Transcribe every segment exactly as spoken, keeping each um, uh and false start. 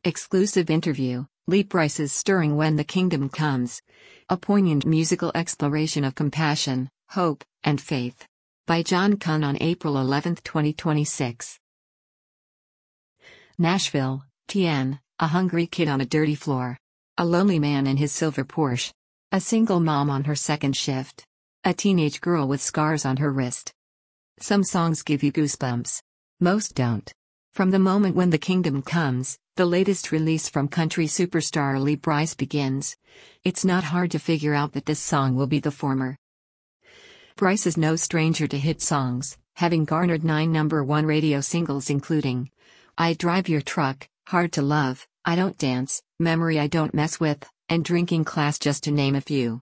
Exclusive interview, Lee Brice's stirring When the Kingdom Comes. A poignant musical exploration of compassion, hope, and faith. By John Kahn on April eleventh twenty twenty-six. Nashville, T N, a hungry kid on a dirty floor. A lonely man in his silver Porsche. A single mom on her second shift. A teenage girl with scars on her wrist. Some songs give you goosebumps. Most don't. From the moment When the Kingdom Comes, the latest release from country superstar Lee Brice begins, it's not hard to figure out that this song will be the former. Brice is no stranger to hit songs, having garnered nine number one radio singles including I Drive Your Truck, Hard to Love, I Don't Dance, Memory I Don't Mess With, and Drinking Class, just to name a few.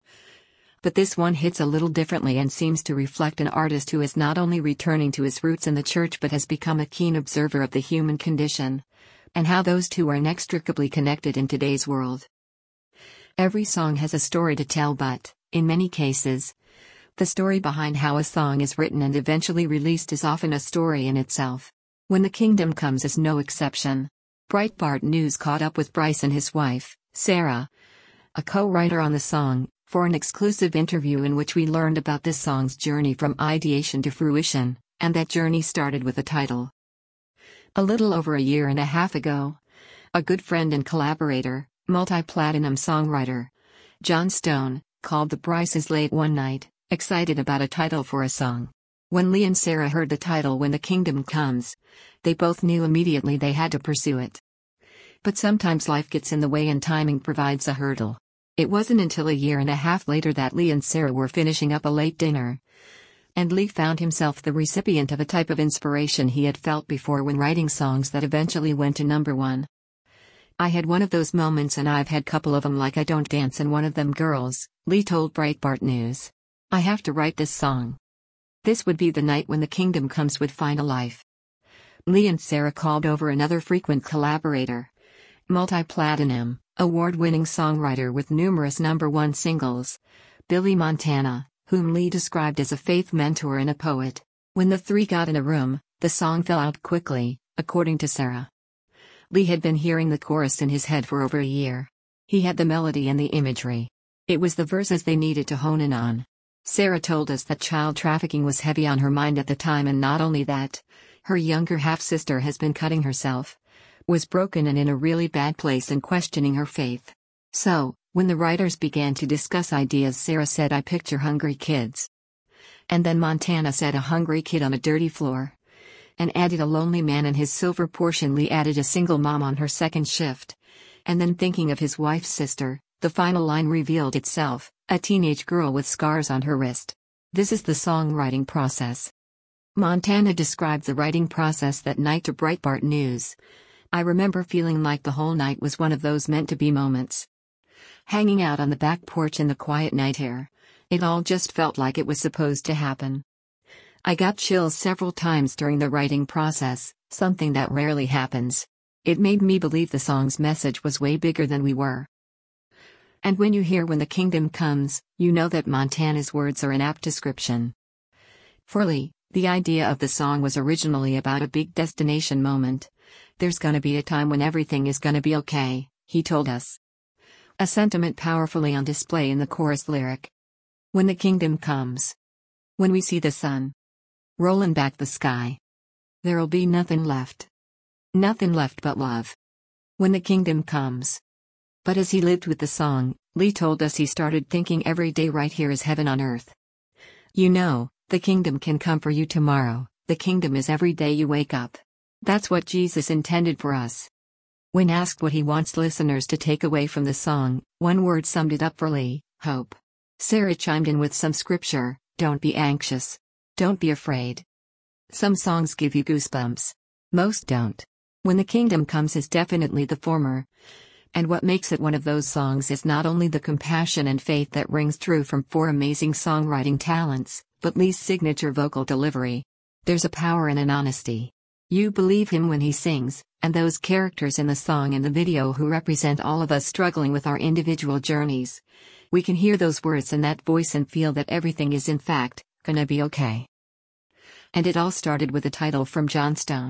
But this one hits a little differently and seems to reflect an artist who is not only returning to his roots in the church but has become a keen observer of the human condition, and how those two are inextricably connected in today's world. Every song has a story to tell, but, in many cases, the story behind how a song is written and eventually released is often a story in itself. When the Kingdom Comes is no exception. Breitbart News caught up with Brice and his wife, Sarah, a co-writer on the song, for an exclusive interview in which we learned about this song's journey from ideation to fruition, and that journey started with a title. A little over a year and a half ago, a good friend and collaborator, multi-platinum songwriter, John Stone, called the Brices late one night, excited about a title for a song. When Lee and Sarah heard the title When the Kingdom Comes, they both knew immediately they had to pursue it. But sometimes life gets in the way and timing provides a hurdle. It wasn't until a year and a half later that Lee and Sarah were finishing up a late dinner, and Lee found himself the recipient of a type of inspiration he had felt before when writing songs that eventually went to number one. I had one of those moments, and I've had couple of them, like I Don't Dance and one of them Girls, Lee told Breitbart News. I have to write this song. This would be the night when the kingdom comes would find a life. Lee and Sarah called over another frequent collaborator, multi-platinum, award-winning songwriter with numerous number one singles, Billy Montana, whom Lee described as a faith mentor and a poet. When the three got in a room, the song fell out quickly, according to Sarah. Lee had been hearing the chorus in his head for over a year. He had the melody and the imagery. It was the verses they needed to hone in on. Sarah told us that child trafficking was heavy on her mind at the time, and not only that, her younger half-sister has been cutting herself, was broken and in a really bad place and questioning her faith. So, when the writers began to discuss ideas, Sarah said, I picture hungry kids. And then Montana said a hungry kid on a dirty floor. And added a lonely man in his silver Porsche, and Lee added a single mom on her second shift. And then, thinking of his wife's sister, the final line revealed itself, a teenage girl with scars on her wrist. This is the songwriting process. Montana described the writing process that night to Breitbart News. I remember feeling like the whole night was one of those meant-to-be moments. Hanging out on the back porch in the quiet night air, it all just felt like it was supposed to happen. I got chills several times during the writing process, something that rarely happens. It made me believe the song's message was way bigger than we were. And when you hear When the Kingdom Comes, you know that Montana's words are an apt description. For Lee, the idea of the song was originally about a big destination moment. There's gonna be a time when everything is gonna be okay, he told us. A sentiment powerfully on display in the chorus lyric. When the kingdom comes. When we see the sun rollin' back the sky. There'll be nothing left. Nothing left but love. When the kingdom comes. But as he lived with the song, Lee told us he started thinking every day right here is heaven on earth. You know, the kingdom can come for you tomorrow, the kingdom is every day you wake up. That's what Jesus intended for us. When asked what he wants listeners to take away from the song, one word summed it up for Lee: hope. Sarah chimed in with some scripture: don't be anxious. Don't be afraid. Some songs give you goosebumps. Most don't. When the Kingdom Comes is definitely the former. And what makes it one of those songs is not only the compassion and faith that rings through from four amazing songwriting talents, but Lee's signature vocal delivery. There's a power and an honesty. You believe him when he sings, and those characters in the song and the video who represent all of us struggling with our individual journeys. We can hear those words and that voice and feel that everything is in fact gonna be okay. And it all started with a title from John Stone.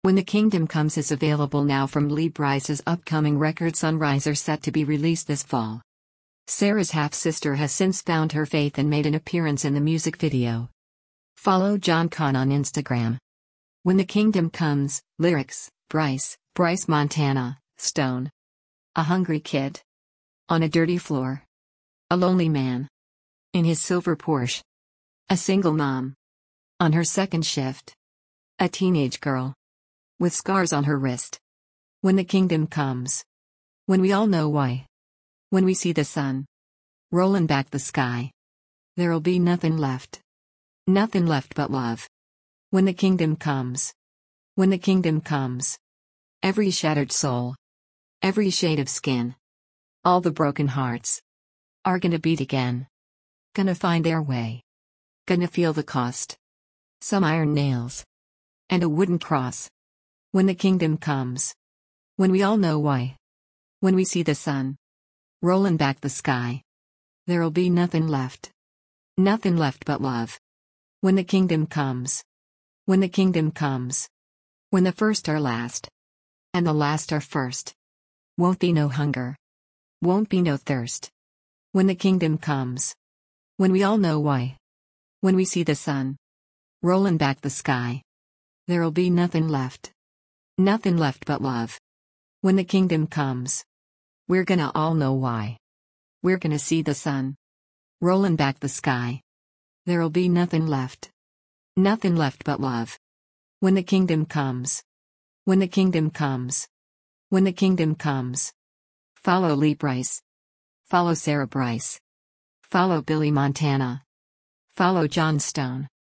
When the Kingdom Comes is available now from Lee Brice's upcoming record Sunrise, are set to be released this fall. Sarah's half-sister has since found her faith and made an appearance in the music video. Follow John Con on Instagram. When the Kingdom Comes, lyrics, Brice, Brice Montana, Stone. A hungry kid. On a dirty floor. A lonely man. In his silver Porsche. A single mom. On her second shift. A teenage girl. With scars on her wrist. When the Kingdom Comes. When we all know why. When we see the sun. Rolling back the sky. There'll be nothing left. Nothing left but love. When the Kingdom Comes. When the Kingdom Comes. Every shattered soul. Every shade of skin. All the broken hearts. Are gonna beat again. Gonna find their way. Gonna feel the cost. Some iron nails. And a wooden cross. When the Kingdom Comes. When we all know why. When we see the sun. Rolling back the sky. There'll be nothing left. Nothing left but love. When the Kingdom Comes. When the Kingdom Comes. When the first are last. And the last are first. Won't be no hunger. Won't be no thirst. When the Kingdom Comes. When we all know why. When we see the sun. Rolling back the sky. There'll be nothing left. Nothing left but love. When the Kingdom Comes. We're gonna all know why. We're gonna see the sun. Rolling back the sky. There'll be nothing left. Nothing left but love. When the Kingdom Comes. When the Kingdom Comes. When the Kingdom Comes. Follow Lee Brice. Follow Sarah Brice. Follow Billy Montana. Follow John Stone.